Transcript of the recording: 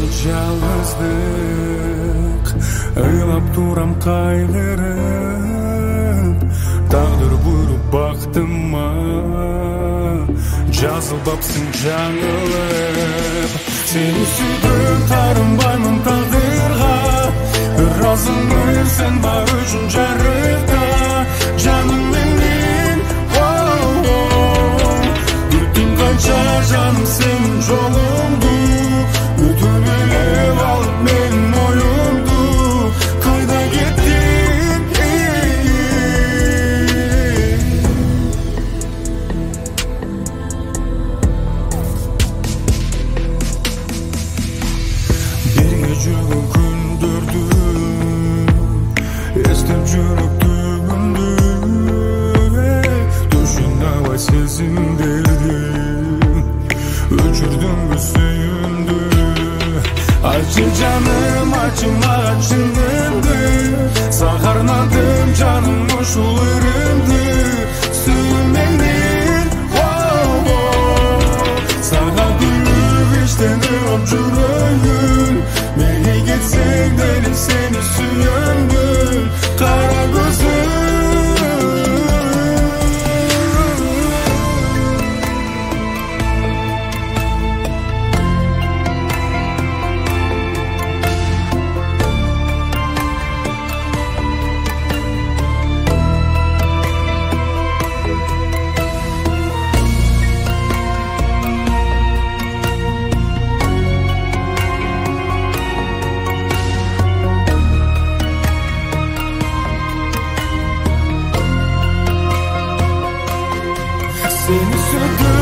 жалғыздық, ыйлап турам қайғырып, тағдыр бұйрып бақтыма жазылбапсың жаңылып. Сені сүйдім, тарынбаймын тағдырға, разымын сен бар үшін жарықта. Жаным менен, күттім қанша жаным сенің жолыңды, өтініп алып менің ойымды, қайда кеттің? Бірге жүрген күндерді естіп жүріп түбімді, түшінабай сезімдерді өшірдің бе сүйімді. Айтшы жаным, айтшы маған шыныңды, сағарнадым жаным ұшуларымды. Сүйменен саған күліп іштен ұрып жүрегін, неге кетсең дәлім сені сүйемін, қара көзім. Seni sürdüm